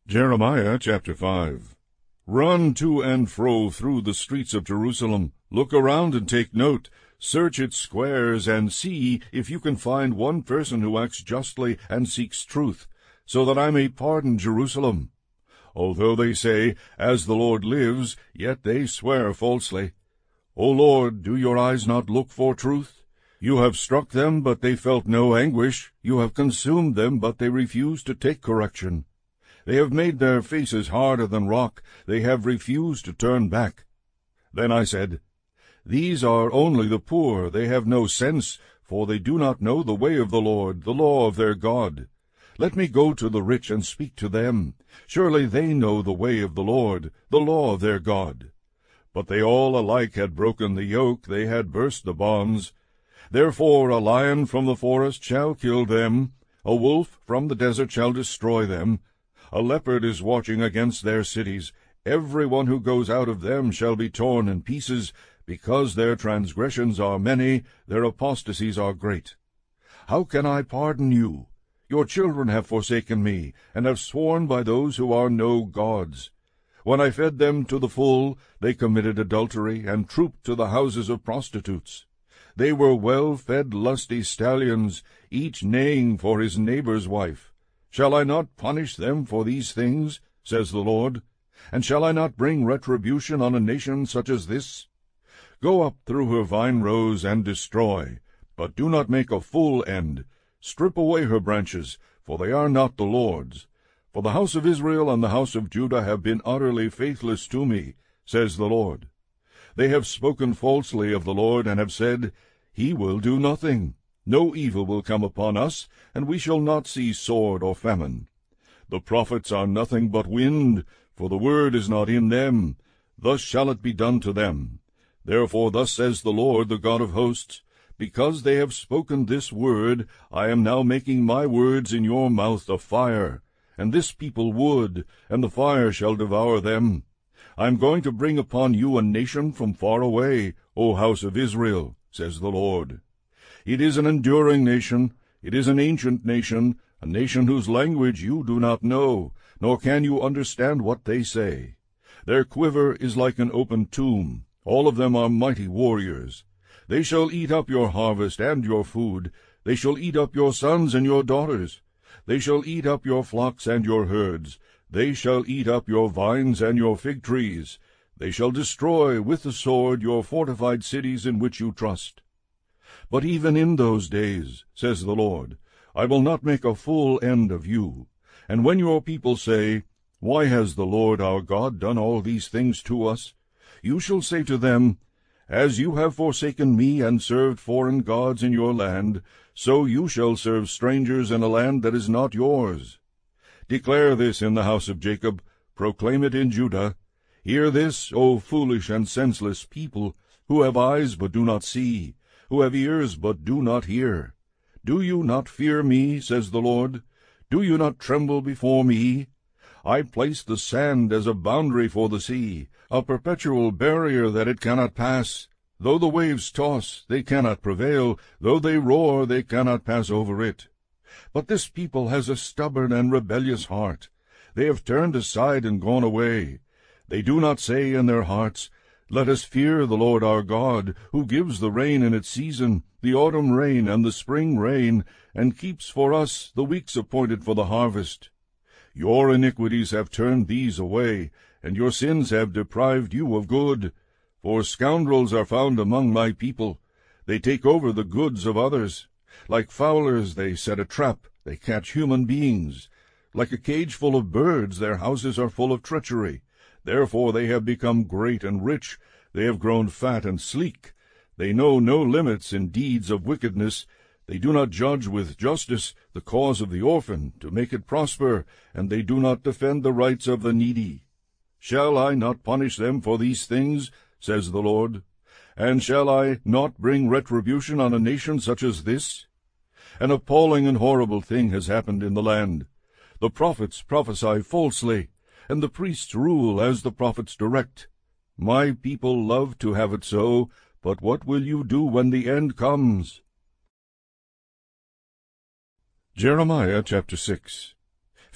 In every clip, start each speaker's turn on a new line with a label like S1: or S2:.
S1: Jeremiah chapter 5. Run to and fro through the streets of Jerusalem. Look around and take note. Search its squares and see if you can find one person who acts justly and seeks truth, so that I may pardon Jerusalem. Although they say, As the Lord lives, yet they swear falsely. O Lord, do your eyes not look for truth? You have struck them, but they felt no anguish. You have consumed them, but they refused to take correction. They have made their faces harder than rock. They have refused to turn back. Then I said, These are only the poor. They have no sense, for they do not know the way of the Lord, the law of their God. Let me go to the rich and speak to them. Surely they know the way of the Lord, the law of their God. But they all alike had broken the yoke, they had burst the bonds. Therefore a lion from the forest shall kill them, a wolf from the desert shall destroy them. A leopard is watching against their cities. Every one who goes out of them shall be torn in pieces, because their transgressions are many, their apostasies are great. How can I pardon you? Your children have forsaken me, and have sworn by those who are no gods. When I fed them to the full, they committed adultery, and trooped to the houses of prostitutes. They were well-fed lusty stallions, each neighing for his neighbor's wife. Shall I not punish them for these things, says the Lord? And shall I not bring retribution on a nation such as this? Go up through her vine rows and destroy, but do not make a full end. Strip away her branches, for they are not the Lord's. For the house of Israel and the house of Judah have been utterly faithless to me, says the Lord. They have spoken falsely of the Lord, and have said, He will do nothing. No evil will come upon us, and we shall not see sword or famine. The prophets are nothing but wind, for the word is not in them. Thus shall it be done to them. Therefore thus says the Lord, the God of hosts, Because they have spoken this word, I am now making my words in your mouth a fire, and this people wood, and the fire shall devour them. I am going to bring upon you a nation from far away, O house of Israel, says the Lord. It is an enduring nation, it is an ancient nation, a nation whose language you do not know, nor can you understand what they say. Their quiver is like an open tomb. All of them are mighty warriors. They shall eat up your harvest and your food. They shall eat up your sons and your daughters. They shall eat up your flocks and your herds. They shall eat up your vines and your fig trees. They shall destroy with the sword your fortified cities in which you trust. But even in those days, says the Lord, I will not make a full end of you. And when your people say, Why has the Lord our God done all these things to us? You shall say to them, As you have forsaken me and served foreign gods in your land, so you shall serve strangers in a land that is not yours. Declare this in the house of Jacob, proclaim it in Judah. Hear this, O foolish and senseless people, who have eyes but do not see, who have ears but do not hear. Do you not fear me, says the Lord? Do you not tremble before me? I place the sand as a boundary for the sea, a perpetual barrier that it cannot pass. Though the waves toss, they cannot prevail. Though they roar, they cannot pass over it. But this people has a stubborn and rebellious heart. They have turned aside and gone away. They do not say in their hearts, Let us fear the Lord our God, who gives the rain in its season, the autumn rain and the spring rain, and keeps for us the weeks appointed for the harvest. Your iniquities have turned these away, and your sins have deprived you of good. For scoundrels are found among my people. They take over the goods of others. Like fowlers they set a trap, they catch human beings. Like a cage full of birds, their houses are full of treachery. Therefore they have become great and rich. They have grown fat and sleek. They know no limits in deeds of wickedness. They do not judge with justice the cause of the orphan, to make it prosper, and they do not defend the rights of the needy. Shall I not punish them for these things, says the Lord? And shall I not bring retribution on a nation such as this? An appalling and horrible thing has happened in the land. The prophets prophesy falsely, and the priests rule as the prophets direct. My people love to have it so, but what will you do when the end comes?
S2: Jeremiah chapter 6.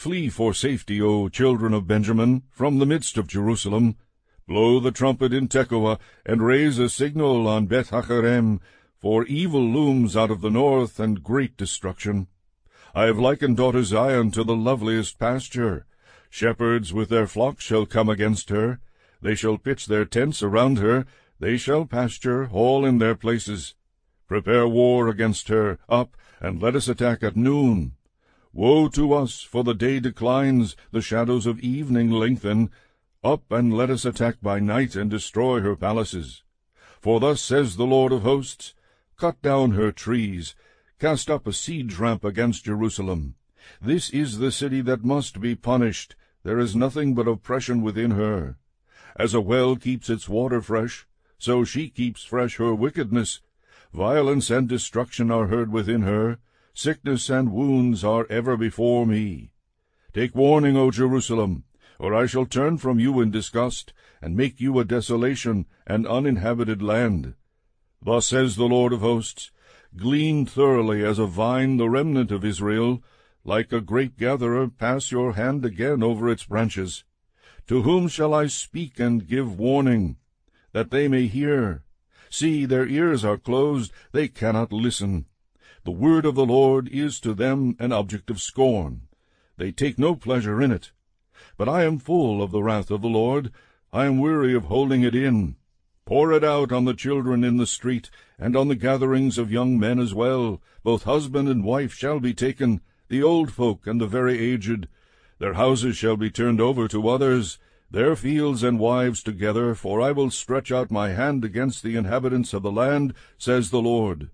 S1: Flee for safety, O children of Benjamin, from the midst of Jerusalem. Blow the trumpet in Tekoa, and raise a signal on Beth-haccherem, for evil looms out of the north, and great destruction. I have likened daughter Zion to the loveliest pasture. Shepherds with their flocks shall come against her. They shall pitch their tents around her. They shall pasture, all in their places. Prepare war against her. Up, and let us attack at noon. Woe to us, for the day declines, the shadows of evening lengthen. Up, and let us attack by night, and destroy her palaces. For thus says the Lord of hosts, Cut down her trees, cast up a siege ramp against Jerusalem. This is the city that must be punished. There is nothing but oppression within her. As a well keeps its water fresh, so she keeps fresh her wickedness. Violence and destruction are heard within her. Sickness and wounds are ever before me. Take warning, O Jerusalem, or I shall turn from you in disgust, and make you a desolation, an uninhabited land. Thus says the Lord of hosts, Glean thoroughly as a vine the remnant of Israel. Like a grape-gatherer, pass your hand again over its branches. To whom shall I speak and give warning, that they may hear? See, their ears are closed, they cannot listen. The word of the Lord is to them an object of scorn. They take no pleasure in it. But I am full of the wrath of the Lord. I am weary of holding it in. Pour it out on the children in the street, and on the gatherings of young men as well. Both husband and wife shall be taken, the old folk and the very aged. Their houses shall be turned over to others, their fields and wives together, for I will stretch out my hand against the inhabitants of the land, says the Lord.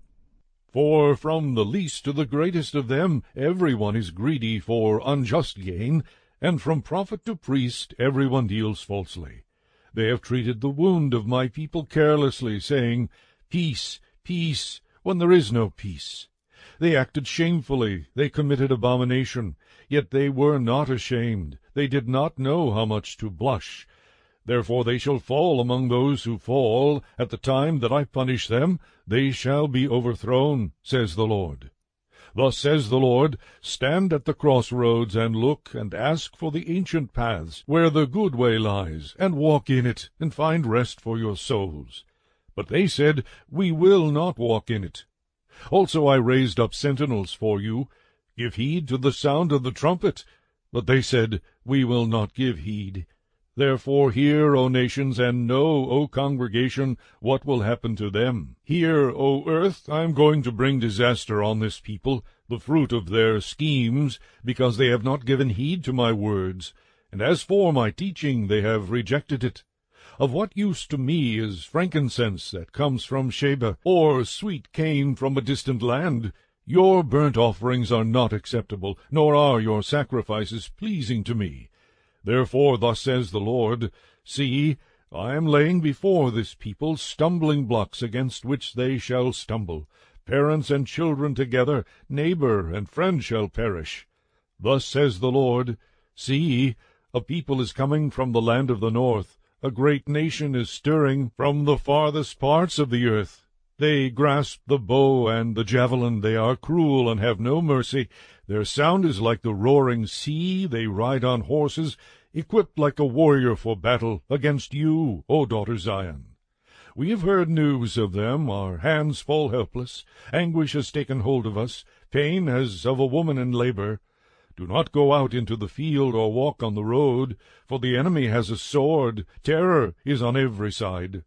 S2: For from the least to the greatest of them every one is greedy for unjust gain, and from prophet to priest every one deals falsely. They have treated the wound of my people carelessly, saying, Peace, peace, when there is no peace. They acted shamefully, they committed abomination, yet they were not ashamed. They did not know how much to blush. Therefore they shall fall among those who fall. At the time that I punish them, they shall be overthrown, says the Lord. Thus says the Lord, Stand at the crossroads, and look, and ask for the ancient paths, where the good way lies, and walk in it, and find rest for your souls. But they said, We will not walk in it. Also I raised up sentinels for you. Give heed to the sound of the trumpet. But they said, We will not give heed. Therefore hear, O nations, and know, O congregation, what will happen to them. Hear, O earth, I am going to bring disaster on this people, the fruit of their schemes, because they have not given heed to my words. And as for my teaching, they have rejected it. Of what use to me is frankincense that comes from Sheba, or sweet cane from a distant land? Your burnt offerings are not acceptable, nor are your sacrifices pleasing to me. Therefore thus says the Lord, See, I am laying before this people stumbling blocks against which they shall stumble. Parents and children together, neighbor and friend shall perish. Thus says the Lord, See, a people is coming from the land of the north. A great nation is stirring from the farthest parts of the earth. They grasp the bow and the javelin. They are cruel and have no mercy. Their sound is like the roaring sea. They ride on horses, equipped like a warrior for battle, against you, O daughter Zion. We have heard news of them. Our hands fall helpless. Anguish has taken hold of us, pain as of a woman in labor. Do not go out into the field or walk on the road, for the enemy has a sword. Terror is on every side.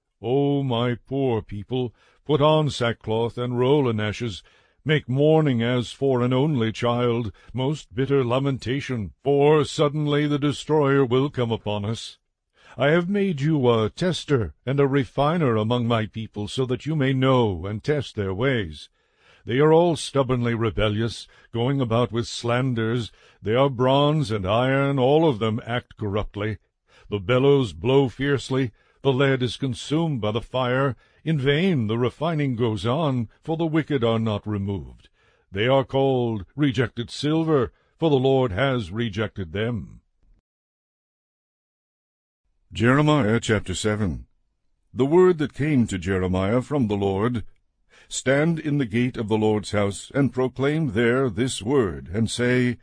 S2: O my poor people, put on sackcloth and roll in ashes. Make mourning as for an only child, most bitter lamentation, for suddenly the destroyer will come upon us. I have made you a tester and a refiner among my people, so that you may know and test their ways. They are all stubbornly rebellious, going about with slanders. They are bronze and iron, all of them act corruptly. The bellows blow fiercely, the lead is consumed by the fire. In vain the refining goes on, for the wicked are not removed. They are called rejected silver, for the Lord has rejected them.
S1: Jeremiah chapter 7. The word that came to Jeremiah from the Lord. Stand in the gate of the Lord's house, and proclaim there this word, and say,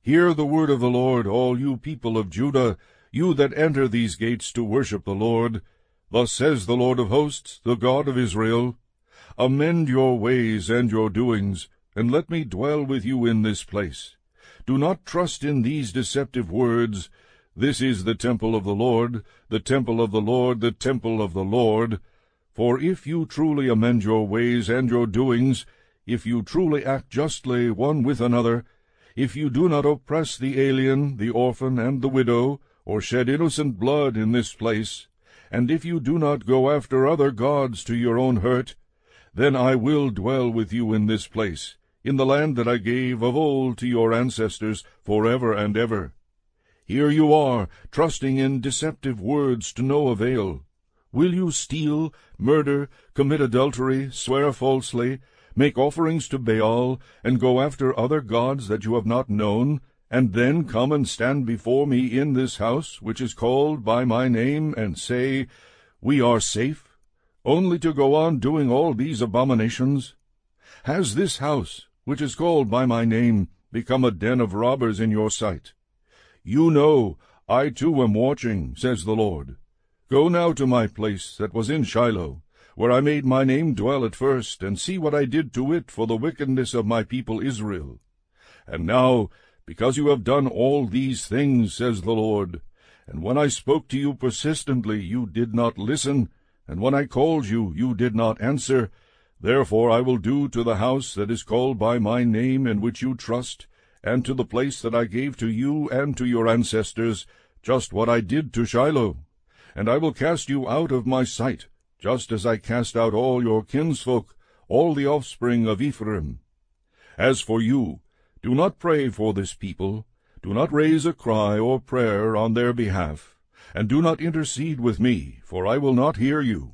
S1: Hear the word of the Lord, all you people of Judah, you that enter these gates to worship the Lord. Thus says the Lord of hosts, the God of Israel, Amend your ways and your doings, and let me dwell with you in this place. Do not trust in these deceptive words, This is the temple of the Lord, the temple of the Lord, the temple of the Lord. For if you truly amend your ways and your doings, if you truly act justly one with another, if you do not oppress the alien, the orphan, and the widow, or shed innocent blood in this place, and if you do not go after other gods to your own hurt, then I will dwell with you in this place, in the land that I gave of old to your ancestors forever and ever. Here you are, trusting in deceptive words to no avail. Will you steal, murder, commit adultery, swear falsely, make offerings to Baal, and go after other gods that you have not known, and then come and stand before me in this house, which is called by my name, and say, We are safe, only to go on doing all these abominations? Has this house, which is called by my name, become a den of robbers in your sight? You know, I too am watching, says the Lord. Go now to my place that was in Shiloh, where I made my name dwell at first, and see what I did to it for the wickedness of my people Israel. And now, because you have done all these things, says the Lord, and when I spoke to you persistently you did not listen, and when I called you you did not answer, therefore I will do to the house that is called by my name in which you trust, and to the place that I gave to you and to your ancestors, just what I did to Shiloh. And I will cast you out of my sight, just as I cast out all your kinsfolk, all the offspring of Ephraim. As for you, do not pray for this people, do not raise a cry or prayer on their behalf, and do not intercede with me, for I will not hear you.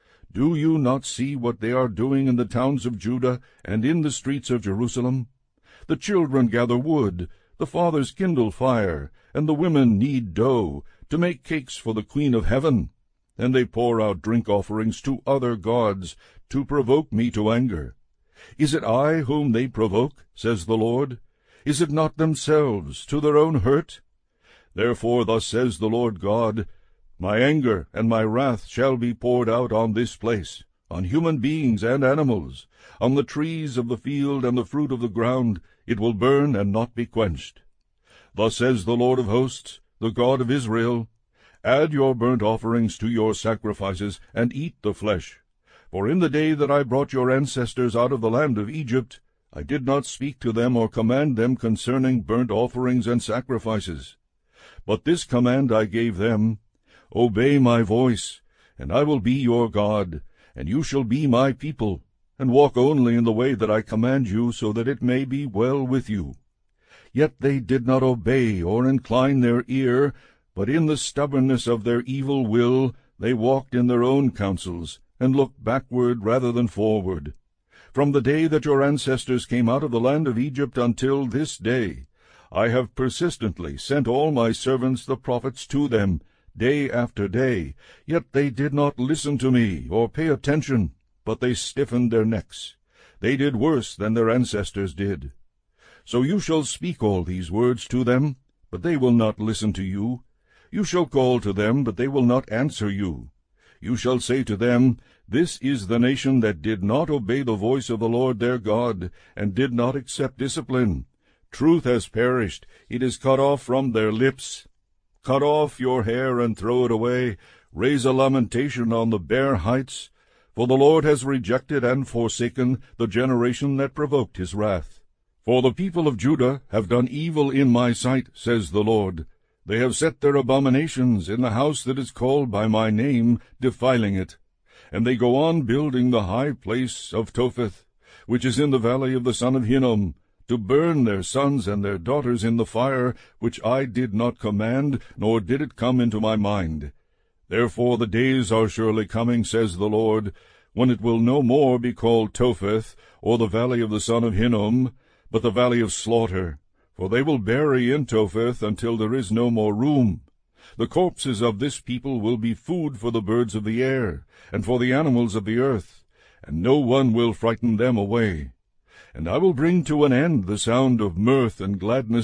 S1: Do you not see what they are doing in the towns of Judah and in the streets of Jerusalem? The children gather wood, the fathers kindle fire, and the women knead dough, to make cakes for the Queen of Heaven. And they pour out drink offerings to other gods, to provoke me to anger. Is it I whom they provoke, says the Lord? Is it not themselves, to their own hurt? Therefore thus says the Lord God, My anger and my wrath shall be poured out on this place, on human beings and animals, on the trees of the field and the fruit of the ground. It will burn and not be quenched. Thus says the Lord of hosts, the God of Israel, Add your burnt offerings to your sacrifices, and eat the flesh. For in the day that I brought your ancestors out of the land of Egypt, I did not speak to them or command them concerning burnt offerings and sacrifices. But this command I gave them, Obey my voice, and I will be your God, and you shall be my people, and walk only in the way that I command you, so that it may be well with you. Yet they did not obey or incline their ear, but in the stubbornness of their evil will they walked in their own counsels, and looked backward rather than forward. From the day that your ancestors came out of the land of Egypt until this day, I have persistently sent all my servants the prophets to them, day after day, yet they did not listen to me or pay attention, but they stiffened their necks. They did worse than their ancestors did. So you shall speak all these words to them, but they will not listen to you. You shall call to them, but they will not answer you. You shall say to them, This is the nation that did not obey the voice of the Lord their God, and did not accept discipline. Truth has perished, it is cut off from their lips. Cut off your hair and throw it away, raise a lamentation on the bare heights. For the Lord has rejected and forsaken the generation that provoked his wrath. For the people of Judah have done evil in my sight, says the Lord. They have set their abominations in the house that is called by my name, defiling it. And they go on building the high place of Topheth, which is in the valley of the son of Hinnom, to burn their sons and their daughters in the fire, which I did not command, nor did it come into my mind. Therefore the days are surely coming, says the Lord, when it will no more be called Topheth, or the valley of the son of Hinnom, but the valley of slaughter. For they will bury in Topheth until there is no more room. The corpses of this people will be food for the birds of the air, and for the animals of the earth, and no one will frighten them away. And I will bring to an end the sound of mirth and gladness,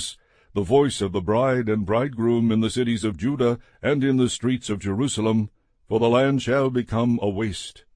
S1: the voice of the bride and bridegroom in the cities of Judah and in the streets of Jerusalem, for the land shall become a waste,